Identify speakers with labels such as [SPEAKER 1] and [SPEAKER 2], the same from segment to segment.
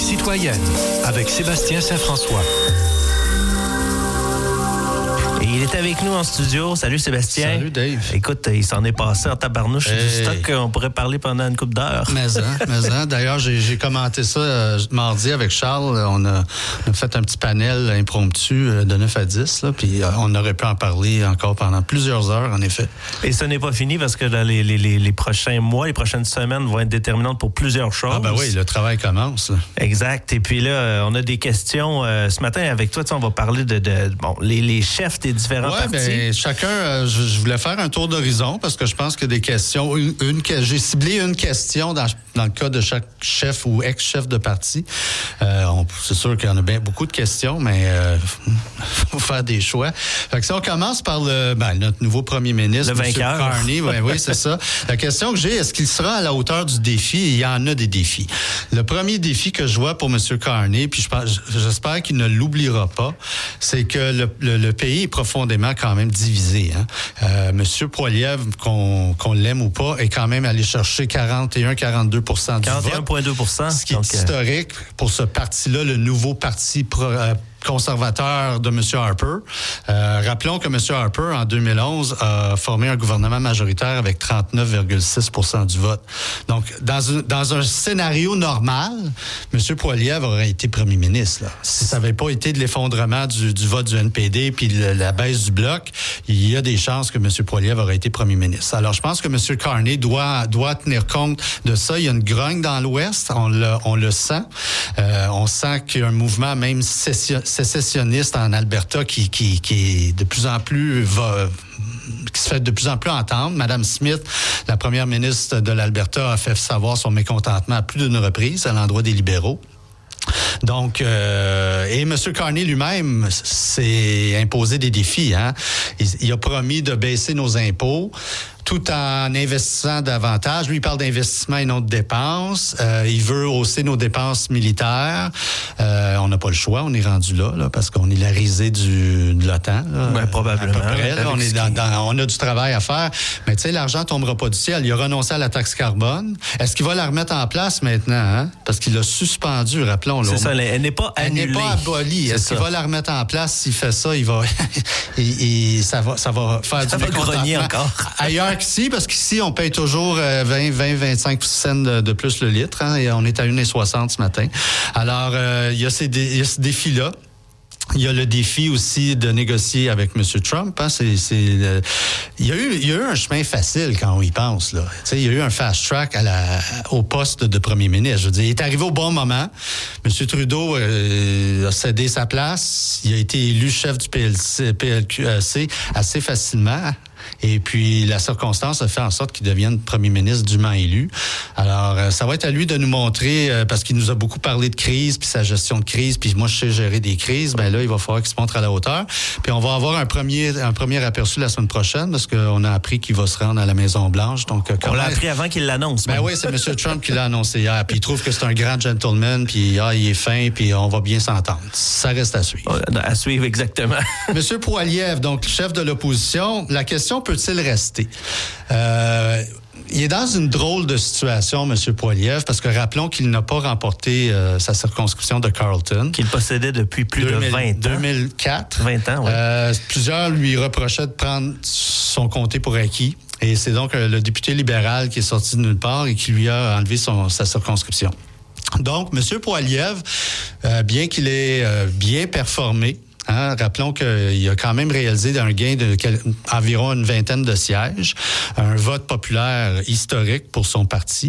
[SPEAKER 1] citoyenne avec Sébastien Saint-François.
[SPEAKER 2] Et il est avec nous en studio. Salut Sébastien.
[SPEAKER 3] Salut Dave.
[SPEAKER 2] Écoute, il s'en est passé en tabarnouche du stock. On pourrait parler pendant une couple d'heures.
[SPEAKER 3] Mais d'ailleurs, j'ai commenté ça mardi avec Charles. On a fait un petit panel impromptu de 9 à 10. Là, puis on aurait pu en parler encore pendant plusieurs heures, en effet.
[SPEAKER 2] Et ce n'est pas fini parce que là, les prochains mois, les prochaines semaines vont être déterminantes pour plusieurs choses.
[SPEAKER 3] Ah ben oui, le travail commence.
[SPEAKER 2] Exact. Et puis là, on a des questions. Ce matin, avec toi, on va parler de les chefs des différents partis.
[SPEAKER 3] Ben, chacun, je voulais faire un tour d'horizon parce que je pense que des questions. J'ai ciblé une question dans le cas de chaque chef ou ex-chef de parti. C'est sûr qu'il y en a bien beaucoup de questions, mais faut faire des choix. Fait que si on commence par notre nouveau premier ministre,
[SPEAKER 2] le vainqueur.
[SPEAKER 3] M. Carney, oui, c'est ça. La question que j'ai, est-ce qu'il sera à la hauteur du défi? Il y en a des défis. Le premier défi que je vois pour M. Carney, puis j'espère qu'il ne l'oubliera pas, c'est que le pays est profondément quand même divisé. M. Poilievre, qu'on l'aime ou pas, est quand même allé chercher 41-42% du vote.
[SPEAKER 2] 41,2%.
[SPEAKER 3] Ce qui est historique pour ce parti-là, le nouveau parti conservateur de M. Harper. Rappelons que M. Harper, en 2011, a formé un gouvernement majoritaire avec 39,6% du vote. Donc, dans un scénario normal, M. Poilievre aurait été premier ministre. Là. Si ça n'avait pas été de l'effondrement du vote du NPD puis la baisse du bloc, il y a des chances que M. Poilievre aurait été premier ministre. Alors, je pense que M. Carney doit tenir compte de ça. Il y a une grogne dans l'Ouest, on le sent. On sent qu'il y a un mouvement même sécessionniste en Alberta qui est de plus en plus qui se fait de plus en plus entendre. Mme Smith, la première ministre de l'Alberta, a fait savoir son mécontentement à plus d'une reprise à l'endroit des libéraux. Donc, et M. Carney lui-même s'est imposé des défis. Il a promis de baisser nos impôts tout en investissant davantage. Lui, il parle d'investissement et non de dépenses. Il veut hausser nos dépenses militaires. On n'a pas le choix, on est rendu là parce qu'on est la risée de l'OTAN.
[SPEAKER 2] Ben, probablement.
[SPEAKER 3] À peu près, là, on a du travail à faire. Mais tu sais, l'argent tombera pas du ciel. Il a renoncé à la taxe carbone. Est-ce qu'il va la remettre en place maintenant? Parce qu'il l'a suspendue, rappelons-le.
[SPEAKER 2] C'est ça, elle n'est pas annulée.
[SPEAKER 3] Elle n'est pas abolie. Est-ce qu'il va la remettre en place? S'il fait ça, il va... ça va faire du mécontentement
[SPEAKER 2] encore.
[SPEAKER 3] Ailleurs qu'ici, parce qu'ici, on paye toujours 20-25 cents de plus le litre. Et on est à 1,60 ce matin. Alors, il y a ce défi-là. Il y a le défi aussi de négocier avec M. Trump. Il y a eu un chemin facile quand on y pense. Là. Il y a eu un fast-track au poste de premier ministre. Je veux dire, il est arrivé au bon moment. M. Trudeau a cédé sa place. Il a été élu chef du PLQAC assez facilement. Et puis, la circonstance a fait en sorte qu'il devienne premier ministre dûment élu. Alors, ça va être à lui de nous montrer, parce qu'il nous a beaucoup parlé de crise, puis sa gestion de crise, puis moi, je sais gérer des crises. Ben là, il va falloir qu'il se montre à la hauteur. Puis, on va avoir un premier aperçu la semaine prochaine, parce qu'on a appris qu'il va se rendre à la Maison-Blanche. Donc,
[SPEAKER 2] on l'a appris avant qu'il l'annonce.
[SPEAKER 3] Ben oui, c'est M. Trump qui l'a annoncé hier. Puis, il trouve que c'est un grand gentleman, puis il est fin, puis on va bien s'entendre. Ça reste à suivre.
[SPEAKER 2] À suivre, exactement.
[SPEAKER 3] M. Poilievre, donc, chef de l'opposition, la question peut-il rester? Il est dans une drôle de situation, M. Poilievre, parce que rappelons qu'il n'a pas remporté sa circonscription de Carleton.
[SPEAKER 2] Qu'il possédait depuis plus de 20 ans.
[SPEAKER 3] 2004.
[SPEAKER 2] 20 ans, oui.
[SPEAKER 3] Plusieurs lui reprochaient de prendre son comté pour acquis. Et c'est donc le député libéral qui est sorti de nulle part et qui lui a enlevé sa circonscription. Donc, M. Poilievre, bien qu'il ait bien performé, rappelons qu'il a quand même réalisé un gain d'environ une vingtaine de sièges, un vote populaire historique pour son parti.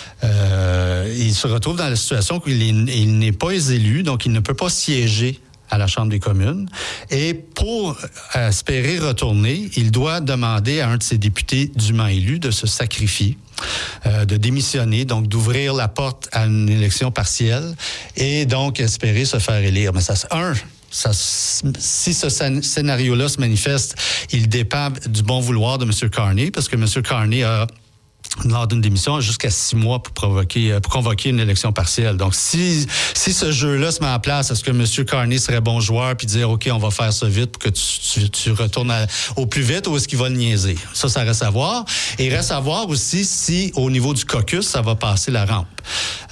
[SPEAKER 3] Il se retrouve dans la situation qu'il n'est pas élu, donc il ne peut pas siéger à la Chambre des communes. Et pour espérer retourner, il doit demander à un de ses députés dûment élus de se sacrifier, de démissionner, donc d'ouvrir la porte à une élection partielle et donc espérer se faire élire. Mais si ce scénario-là se manifeste, il dépend du bon vouloir de M. Carney, parce que M. Carney a, lors d'une démission, jusqu'à 6 mois pour convoquer une élection partielle. Donc, si ce jeu-là se met en place, est-ce que M. Carney serait bon joueur puis dire, OK, on va faire ça vite pour que tu retournes au plus vite, ou est-ce qu'il va le niaiser? Ça reste à voir. Et reste à voir aussi si, au niveau du caucus, ça va passer la rampe.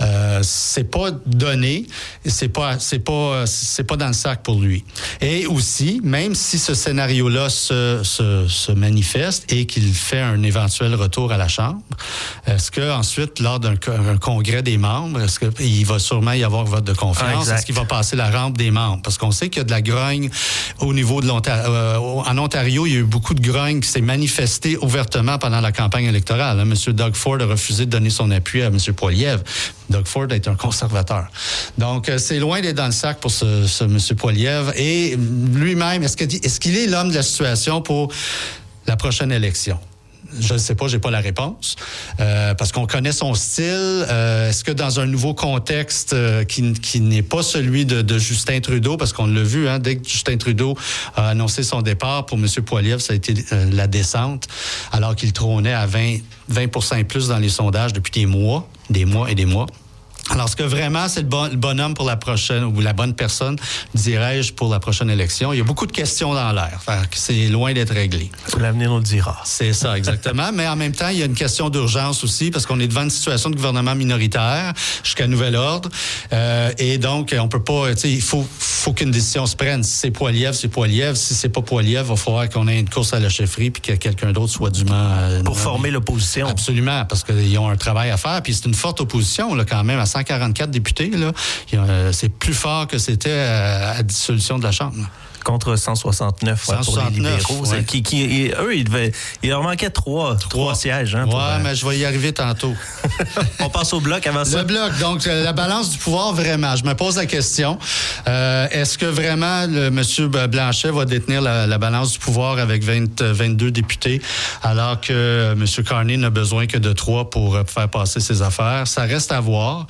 [SPEAKER 3] c'est pas donné, c'est pas dans le sac pour lui. Et aussi, même si ce scénario-là se manifeste et qu'il fait un éventuel retour à la Chambre, est-ce que ensuite, lors d'un congrès des membres, est-ce qu'il va sûrement y avoir vote de confiance? Est-ce qu'il va passer la rampe des membres? Parce qu'on sait qu'il y a de la grogne au niveau de l'Ontario. En Ontario, il y a eu beaucoup de grogne qui s'est manifestée ouvertement pendant la campagne électorale. M. Doug Ford a refusé de donner son appui à M. Poilievre. Doug Ford est un conservateur. Donc, c'est loin d'être dans le sac pour ce M. Poilievre. Et lui-même, est-ce qu'il est l'homme de la situation pour la prochaine élection? Je ne sais pas, j'ai pas la réponse. Parce qu'on connaît son style. Est-ce que dans un nouveau contexte qui n'est pas celui de Justin Trudeau, parce qu'on l'a vu, dès que Justin Trudeau a annoncé son départ, pour M. Poilievre, ça a été la descente, alors qu'il trônait à 20 et plus dans les sondages depuis des mois et des mois. Alors, est-ce que vraiment c'est le bonhomme pour la prochaine, ou la bonne personne, dirais-je, pour la prochaine élection? Il y a beaucoup de questions dans l'air. C'est loin d'être réglé.
[SPEAKER 2] L'avenir nous le dira.
[SPEAKER 3] C'est ça, exactement. Mais en même temps, il y a une question d'urgence aussi, parce qu'on est devant une situation de gouvernement minoritaire jusqu'à nouvel ordre. Et donc, on peut pas, il faut qu'une décision se prenne. Si c'est Poilievre, c'est Poilievre. Si c'est pas Poilievre, il va falloir qu'on ait une course à la chefferie puis que quelqu'un d'autre soit dûment...
[SPEAKER 2] pour former l'opposition.
[SPEAKER 3] Absolument, parce qu'ils ont un travail à faire. Puis c'est une forte opposition, là, quand même, à 144 députés, là. C'est plus fort que c'était à la dissolution de la Chambre.
[SPEAKER 2] Contre 169, pour les libéraux.
[SPEAKER 3] Ouais.
[SPEAKER 2] Eux, il leur manquait trois sièges.
[SPEAKER 3] Mais je vais y arriver tantôt.
[SPEAKER 2] On passe au bloc avant ça.
[SPEAKER 3] Le bloc, donc la balance du pouvoir, vraiment. Je me pose la question. Est-ce que vraiment M. Blanchet va détenir la balance du pouvoir avec 22 députés, alors que M. Carney n'a besoin que de 3 pour faire passer ses affaires? Ça reste à voir.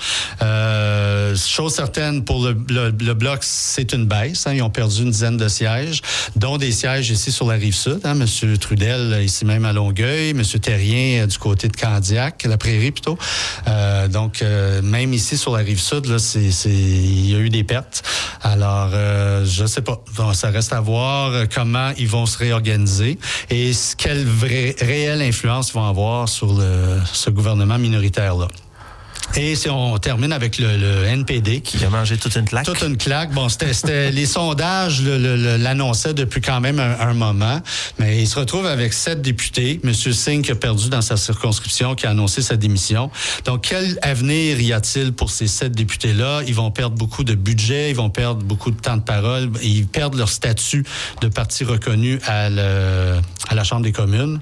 [SPEAKER 3] Chose certaine, pour le bloc, c'est une baisse. Ils ont perdu une dizaine de sièges, dont des sièges ici sur la Rive-Sud. M. Trudel, ici même à Longueuil, M. Terrien du côté de Candiac, la Prairie plutôt. Donc, même ici sur la Rive-Sud, là, il y a eu des pertes. Alors, je sais pas. Donc, ça reste à voir comment ils vont se réorganiser et quelle réelle influence ils vont avoir sur ce gouvernement minoritaire-là. Et si on termine avec le NPD.
[SPEAKER 2] Qui a mangé toute une claque.
[SPEAKER 3] Toute une claque. Bon, c'était les sondages l'annonçaient depuis quand même un moment, mais il se retrouve avec 7 députés. M. Singh qui a perdu dans sa circonscription, qui a annoncé sa démission. Donc, quel avenir y a-t-il pour ces 7 députés-là? Ils vont perdre beaucoup de budget, ils vont perdre beaucoup de temps de parole, ils perdent leur statut de parti reconnu à la Chambre des communes.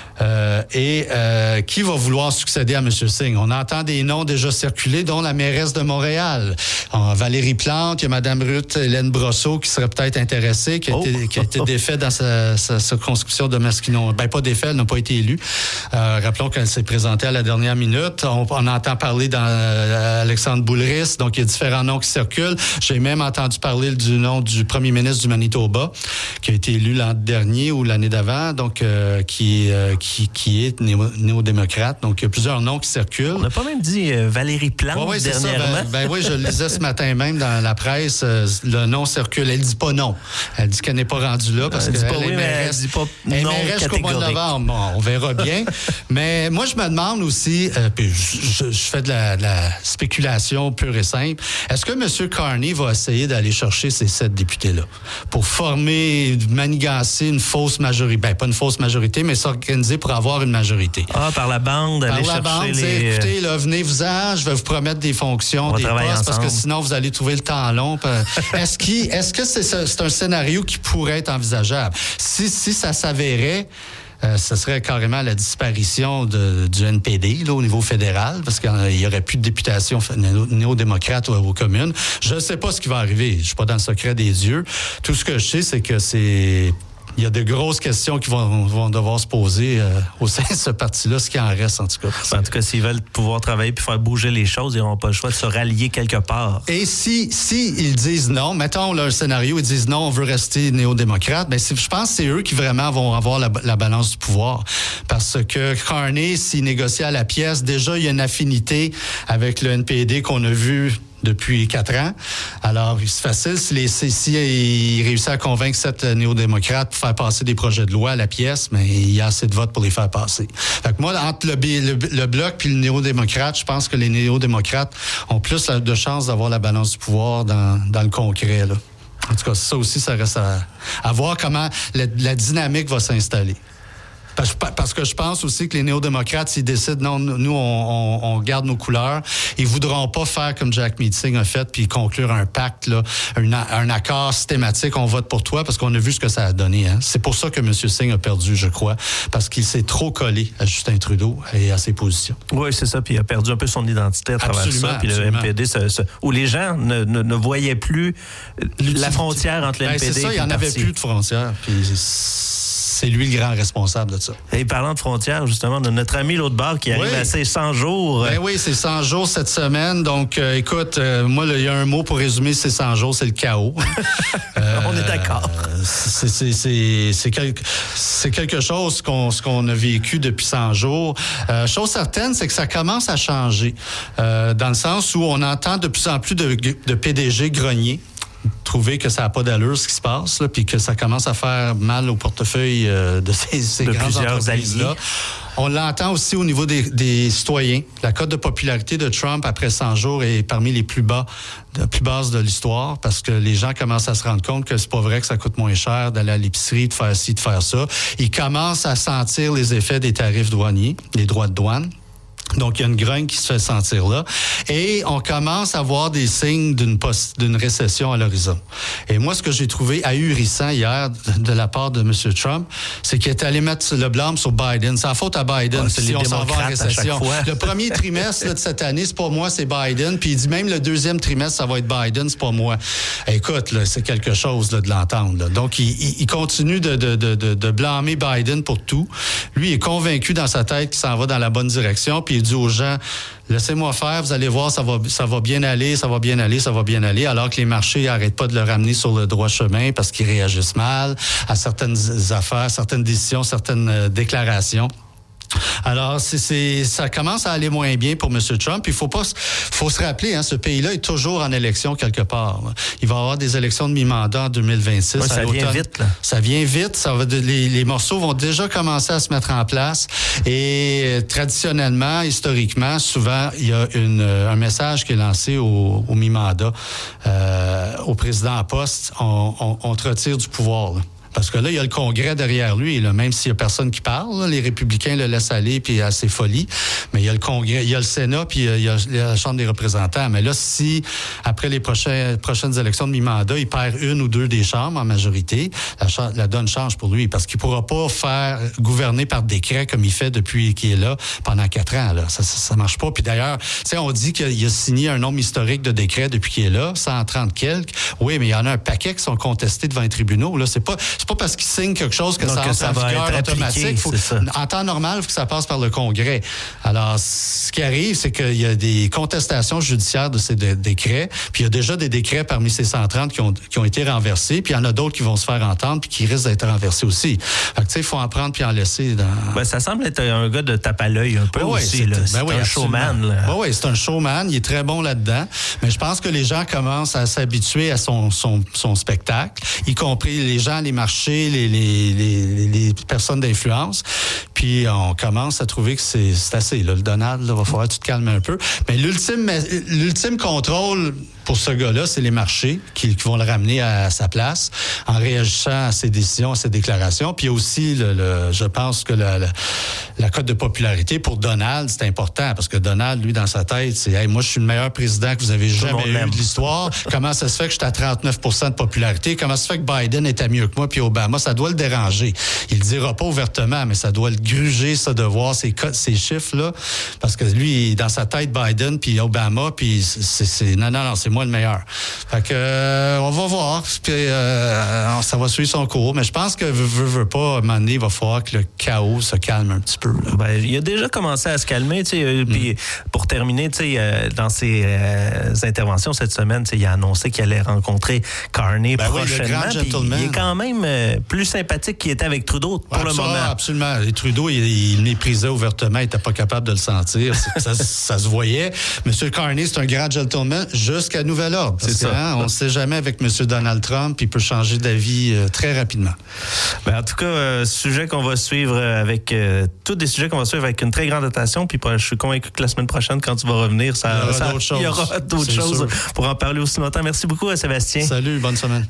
[SPEAKER 3] Qui va vouloir succéder à M. Singh? On entend des noms déjà circuler, dont la mairesse de Montréal. Valérie Plante, il y a Mme Ruth Hélène Brosseau qui serait peut-être intéressée, qui a été défaite dans sa circonscription de Masquinon. Pas défaite, elle n'a pas été élue. Rappelons qu'elle s'est présentée à la dernière minute. On entend parler d'Alexandre Boulris, donc il y a différents noms qui circulent. J'ai même entendu parler du nom du premier ministre du Manitoba, qui a été élu l'an dernier ou l'année d'avant, donc qui est néo-démocrate. Donc, il y a plusieurs noms qui circulent.
[SPEAKER 2] On n'a pas même dit Valérie Plante dernièrement.
[SPEAKER 3] Oui, je le lisais ce matin même dans la presse. Le nom circule. Elle dit pas non. Elle dit qu'elle n'est pas rendue là parce qu'elle est mairesse.
[SPEAKER 2] Elle dit pas
[SPEAKER 3] non
[SPEAKER 2] catégorique.
[SPEAKER 3] Jusqu'au mois de novembre. Bon, on verra bien. Mais moi, je me demande aussi, puis je fais de la spéculation pure et simple, est-ce que M. Carney va essayer d'aller chercher ces 7 députés-là pour manigancer une fausse majorité? Pas une fausse majorité, mais s'organiser pour avoir une majorité.
[SPEAKER 2] Par la bande, aller chercher les...
[SPEAKER 3] Écoutez, là, venez-vous-en, je vais vous promettre des fonctions, des postes, ensemble. Parce que sinon, vous allez trouver le temps long. Est-ce que c'est un scénario qui pourrait être envisageable? Si ça s'avérait... ce serait carrément la disparition du NPD là, au niveau fédéral, parce qu'il n'y aurait plus de députation néo-démocrate aux communes. Je ne sais pas ce qui va arriver. Je ne suis pas dans le secret des dieux. Tout ce que je sais, c'est que il y a de grosses questions qui vont devoir se poser au sein de ce parti-là, ce qui en reste en tout cas.
[SPEAKER 2] En tout cas, s'ils veulent pouvoir travailler puis faire bouger les choses, ils n'auront pas le choix de se rallier quelque part.
[SPEAKER 3] Et si ils disent non, mettons là, un scénario, ils disent non, on veut rester néo-démocrate, ben je pense que c'est eux qui vraiment vont avoir la balance du pouvoir. Parce que Carney, s'il négocie à la pièce, déjà il y a une affinité avec le NPD qu'on a vu depuis 4 ans. Alors, c'est facile. Si il réussit à convaincre 7 néo-démocrates pour faire passer des projets de loi à la pièce, mais il y a assez de votes pour les faire passer. Fait que moi, entre le Bloc puis le néo-démocrate, je pense que les néo-démocrates ont plus de chances d'avoir la balance du pouvoir dans le concret, là. En tout cas, ça aussi, ça reste à voir comment la dynamique va s'installer. Parce que je pense aussi que les néo-démocrates, s'ils décident, non, nous, on garde nos couleurs, ils voudront pas faire comme Jack Meeting a fait, puis conclure un pacte, là, un accord systématique, on vote pour toi, parce qu'on a vu ce que ça a donné. Hein. C'est pour ça que M. Singh a perdu, je crois, parce qu'il s'est trop collé à Justin Trudeau et à ses positions.
[SPEAKER 2] Oui, c'est ça, puis il a perdu un peu son identité à travers ça, puis le NPD, où les gens ne voyaient plus la frontière entre le NPD et le parti.
[SPEAKER 3] C'est ça, il n'y en avait plus de frontière, puis c'est lui le grand responsable de ça.
[SPEAKER 2] Et parlant de frontières, justement, de notre ami l'autre bord qui arrive à ses 100 jours.
[SPEAKER 3] Ben oui, c'est 100 jours cette semaine. Donc, écoute, moi, il y a un mot pour résumer ces 100 jours, c'est le chaos.
[SPEAKER 2] On est d'accord.
[SPEAKER 3] C'est quelque chose qu'on a vécu depuis 100 jours. Chose certaine, c'est que ça commence à changer. Dans le sens où on entend de plus en plus de PDG grogner, trouver que ça n'a pas d'allure ce qui se passe, puis que ça commence à faire mal au portefeuille de ces grandes entreprises-là. On l'entend aussi au niveau des citoyens. La cote de popularité de Trump après 100 jours est parmi les plus basses de l'histoire, parce que les gens commencent à se rendre compte que c'est pas vrai que ça coûte moins cher d'aller à l'épicerie, de faire ci, de faire ça. Ils commencent à sentir les effets des tarifs douaniers, les droits de douane. Donc, il y a une grogne qui se fait sentir là. Et on commence à voir des signes d'une récession à l'horizon. Et moi, ce que j'ai trouvé ahurissant hier de la part de M. Trump, c'est qu'il est allé mettre le blâme sur Biden. C'est la faute à Biden si on s'en va en récession. Le premier trimestre là, de cette année, c'est pas moi, c'est Biden. Puis il dit même le deuxième trimestre, ça va être Biden, c'est pas moi. Écoute, là, c'est quelque chose là, de l'entendre. Là. Donc, il continue de blâmer Biden pour tout. Lui, il est convaincu dans sa tête qu'il s'en va dans la bonne direction. Puis il dit aux gens, laissez-moi faire, vous allez voir, ça va bien aller, ça va bien aller, ça va bien aller, alors que les marchés n'arrêtent pas de le ramener sur le droit chemin parce qu'ils réagissent mal à certaines affaires, certaines décisions, certaines déclarations. Alors, ça commence à aller moins bien pour M. Trump. Il faut se rappeler, hein, ce pays-là est toujours en élection quelque part. Là. Il va y avoir des élections de mi-mandat en 2026.
[SPEAKER 2] Ouais, ça vient vite, là.
[SPEAKER 3] Ça vient vite. Les morceaux vont déjà commencer à se mettre en place. Et traditionnellement, historiquement, souvent, il y a un message qui est lancé au mi-mandat au président en poste. On te retire du pouvoir, là. Parce que là, il y a le Congrès derrière lui, là, même s'il n'y a personne qui parle, là, les républicains le laissent aller puis à ses folies. Mais il y a le Congrès, il y a le Sénat puis il y a la Chambre des représentants. Mais là, si après les prochaines élections de mi-mandat, il perd une ou deux des chambres en majorité, la donne change pour lui parce qu'il ne pourra pas faire gouverner par décret comme il fait depuis qu'il est là pendant 4 ans. Là. Ça marche pas. Puis d'ailleurs, on dit qu'il a signé un nombre historique de décrets depuis qu'il est là, 130 quelques. Oui, mais il y en a un paquet qui sont contestés devant les tribunaux. Là, c'est pas parce qu'il signe quelque chose que ça entre en vigueur automatique. En temps normal, il faut que ça passe par le Congrès. Alors, ce qui arrive, c'est qu'il y a des contestations judiciaires de ces décrets, puis il y a déjà des décrets parmi ces 130 qui ont été renversés, puis il y en a d'autres qui vont se faire entendre, puis qui risquent d'être renversés aussi. Fait que, il faut en prendre puis en laisser.
[SPEAKER 2] Ça semble être un gars de tape à l'œil un peu aussi. C'est un showman.
[SPEAKER 3] Oui, c'est un showman. Il est très bon là-dedans. Mais je pense que les gens commencent à s'habituer à son spectacle, y compris les gens, les marchés, les personnes d'influence. Puis on commence à trouver que c'est assez. Là. Le Donald, il va falloir que tu te calmes un peu. Mais l'ultime contrôle pour ce gars-là, c'est les marchés qui vont le ramener à sa place en réagissant à ses décisions, à ses déclarations. Puis aussi, je pense que la cote de popularité pour Donald, c'est important parce que Donald, lui, dans sa tête, c'est hey, moi, je suis le meilleur président que vous avez jamais eu de l'histoire. Comment ça se fait que je suis à 39 % de popularité? Comment ça se fait que Biden était mieux que moi puis Obama? Ça doit le déranger. Il le dira pas ouvertement, mais ça doit le gruger, ça, de voir ces chiffres-là. Parce que lui, dans sa tête, Biden puis Obama, puis non, c'est moi le meilleur. Fait que on va voir. Puis, ça va suivre son cours. Mais je pense que veut pas, à un moment donné, il va falloir que le chaos se calme un petit peu.
[SPEAKER 2] Il a déjà commencé à se calmer. Puis pour terminer, dans ses interventions cette semaine, il a annoncé qu'il allait rencontrer Carney prochainement.
[SPEAKER 3] Oui,
[SPEAKER 2] il est quand même plus sympathique qu'il était avec Trudeau pour le moment.
[SPEAKER 3] Absolument. Et Trudeau, il méprisait ouvertement, il n'était pas capable de le sentir. Ça se voyait. M. Carney, c'est un grand gentleman jusqu'à nouvel ordre. C'est ça. On ne sait jamais avec M. Donald Trump, il peut changer d'avis très rapidement.
[SPEAKER 2] En tout cas, sujet qu'on va suivre avec tous des sujets qu'on va suivre avec une très grande attention. Puis je suis convaincu que la semaine prochaine, quand tu vas revenir, il y aura d'autres choses pour en parler aussi longtemps. Merci beaucoup, Sébastien.
[SPEAKER 3] Salut, bonne semaine.